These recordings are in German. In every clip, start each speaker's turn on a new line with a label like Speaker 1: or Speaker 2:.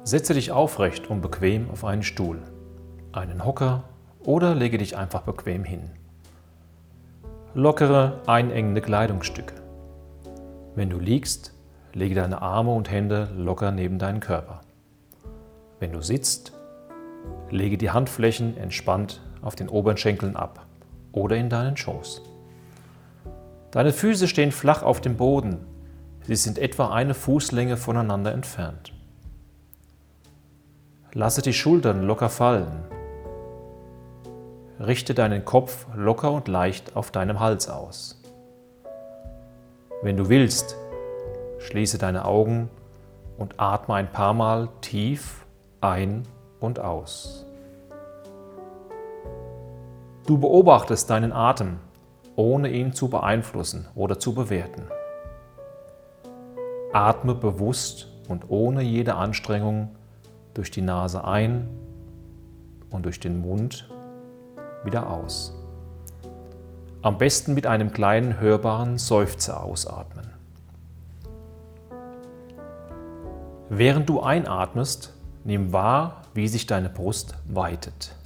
Speaker 1: Setze dich aufrecht und bequem auf einen Stuhl, einen Hocker oder lege dich einfach bequem hin. Lockere, einengende Kleidungsstücke. Wenn du liegst, lege deine Arme und Hände locker neben deinen Körper. Wenn du sitzt, lege die Handflächen entspannt auf den Oberschenkeln ab oder in deinen Schoß. Deine Füße stehen flach auf dem Boden. Sie sind etwa eine Fußlänge voneinander entfernt. Lasse die Schultern locker fallen. Richte deinen Kopf locker und leicht auf deinem Hals aus. Wenn du willst, schließe deine Augen und atme ein paar Mal tief ein und aus. Du beobachtest deinen Atem, ohne ihn zu beeinflussen oder zu bewerten. Atme bewusst und ohne jede Anstrengung durch die Nase ein und durch den Mund wieder aus. Am besten mit einem kleinen hörbaren Seufzer ausatmen. Während du einatmest, nimm wahr, wie sich deine Brust weitet.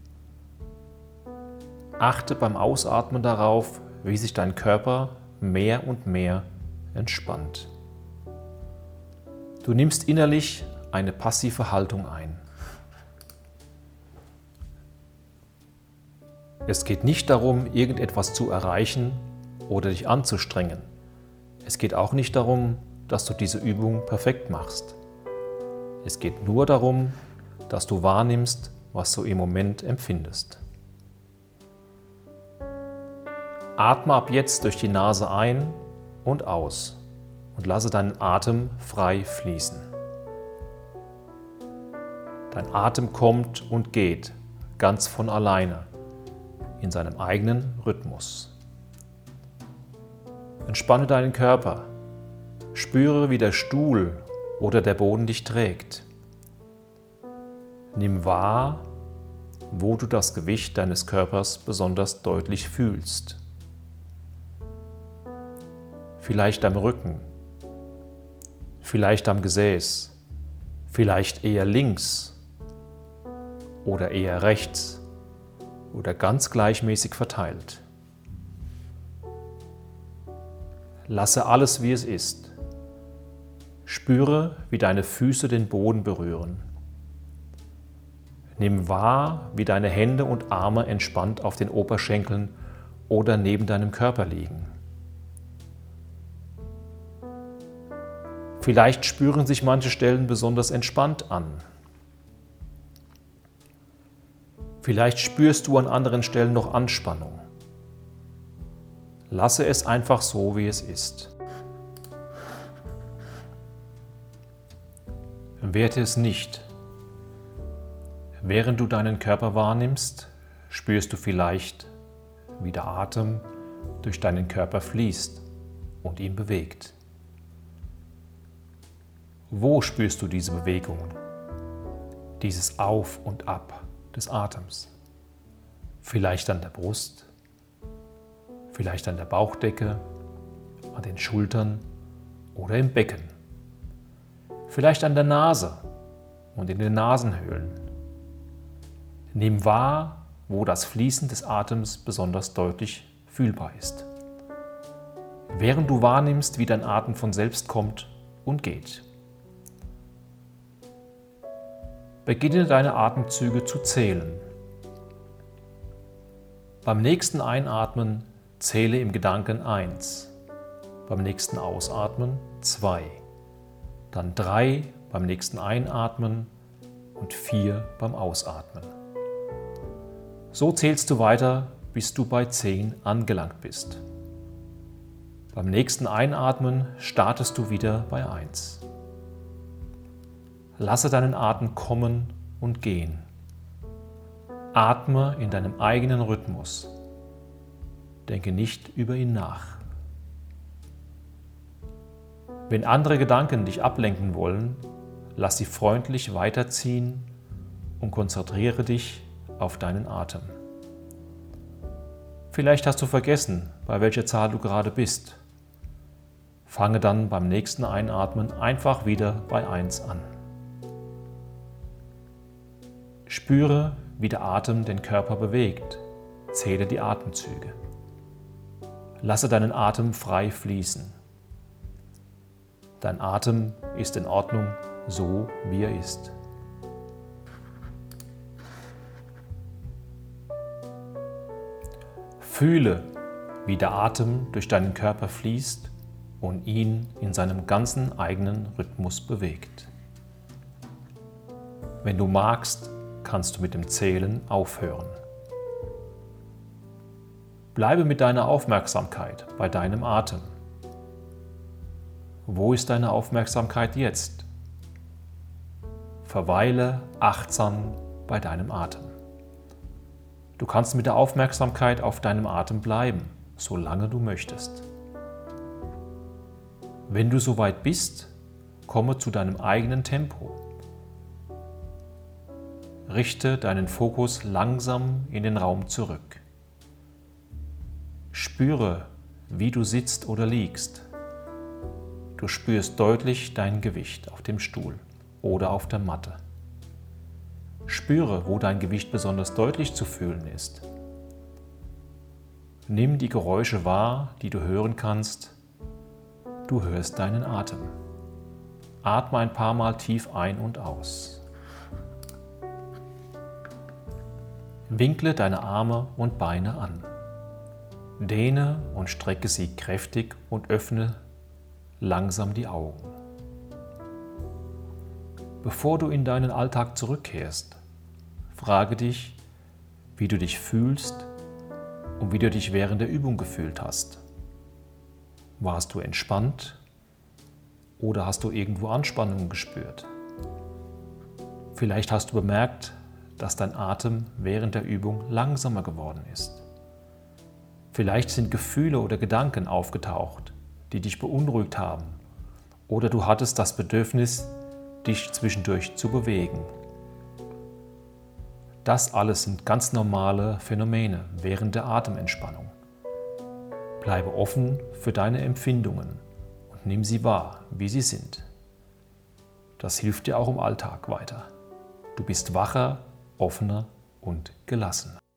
Speaker 1: Achte beim Ausatmen darauf, wie sich dein Körper mehr und mehr entspannt. Du nimmst innerlich eine passive Haltung ein. Es geht nicht darum, irgendetwas zu erreichen oder dich anzustrengen. Es geht auch nicht darum, dass du diese Übung perfekt machst. Es geht nur darum, dass du wahrnimmst, was du im Moment empfindest. Atme ab jetzt durch die Nase ein und aus und lasse deinen Atem frei fließen. Dein Atem kommt und geht ganz von alleine in seinem eigenen Rhythmus. Entspanne deinen Körper. Spüre, wie der Stuhl oder der Boden dich trägt. Nimm wahr, wo du das Gewicht deines Körpers besonders deutlich fühlst. Vielleicht am Rücken, vielleicht am Gesäß, vielleicht eher links oder eher rechts oder ganz gleichmäßig verteilt. Lasse alles, wie es ist. Spüre, wie deine Füße den Boden berühren. Nimm wahr, wie deine Hände und Arme entspannt auf den Oberschenkeln oder neben deinem Körper liegen. Vielleicht spüren sich manche Stellen besonders entspannt an. Vielleicht spürst du an anderen Stellen noch Anspannung. Lasse es einfach so, wie es ist. Werte es nicht. Während du deinen Körper wahrnimmst, spürst du vielleicht, wie der Atem durch deinen Körper fließt und ihn bewegt. Wo spürst du diese Bewegungen, dieses Auf und Ab des Atems? Vielleicht an der Brust, vielleicht an der Bauchdecke, an den Schultern oder im Becken. Vielleicht an der Nase und in den Nasenhöhlen. Nimm wahr, wo das Fließen des Atems besonders deutlich fühlbar ist. Während du wahrnimmst, wie dein Atem von selbst kommt und geht. Beginne deine Atemzüge zu zählen. Beim nächsten Einatmen zähle im Gedanken 1, beim nächsten Ausatmen 2, dann 3 beim nächsten Einatmen und 4 beim Ausatmen. So zählst du weiter, bis du bei 10 angelangt bist. Beim nächsten Einatmen startest du wieder bei 1. Lasse deinen Atem kommen und gehen. Atme in deinem eigenen Rhythmus. Denke nicht über ihn nach. Wenn andere Gedanken dich ablenken wollen, lass sie freundlich weiterziehen und konzentriere dich auf deinen Atem. Vielleicht hast du vergessen, bei welcher Zahl du gerade bist. Fange dann beim nächsten Einatmen einfach wieder bei 1 an. Spüre, wie der Atem den Körper bewegt. Zähle die Atemzüge. Lasse deinen Atem frei fließen. Dein Atem ist in Ordnung, so wie er ist. Fühle, wie der Atem durch deinen Körper fließt und ihn in seinem ganzen eigenen Rhythmus bewegt. Wenn du magst, kannst du mit dem Zählen aufhören. Bleibe mit deiner Aufmerksamkeit bei deinem Atem. Wo ist deine Aufmerksamkeit jetzt? Verweile achtsam bei deinem Atem. Du kannst mit der Aufmerksamkeit auf deinem Atem bleiben, solange du möchtest. Wenn du soweit bist, komme zu deinem eigenen Tempo. Richte deinen Fokus langsam in den Raum zurück. Spüre, wie du sitzt oder liegst. Du spürst deutlich dein Gewicht auf dem Stuhl oder auf der Matte. Spüre, wo dein Gewicht besonders deutlich zu fühlen ist. Nimm die Geräusche wahr, die du hören kannst. Du hörst deinen Atem. Atme ein paar Mal tief ein und aus. Winkle deine Arme und Beine an. Dehne und strecke sie kräftig und öffne langsam die Augen. Bevor du in deinen Alltag zurückkehrst, frage dich, wie du dich fühlst und wie du dich während der Übung gefühlt hast. Warst du entspannt oder hast du irgendwo Anspannung gespürt? Vielleicht hast du bemerkt, dass dein Atem während der Übung langsamer geworden ist. Vielleicht sind Gefühle oder Gedanken aufgetaucht, die dich beunruhigt haben, oder du hattest das Bedürfnis, dich zwischendurch zu bewegen. Das alles sind ganz normale Phänomene während der Atementspannung. Bleibe offen für deine Empfindungen und nimm sie wahr, wie sie sind. Das hilft dir auch im Alltag weiter. Du bist wacher, offener und gelassener.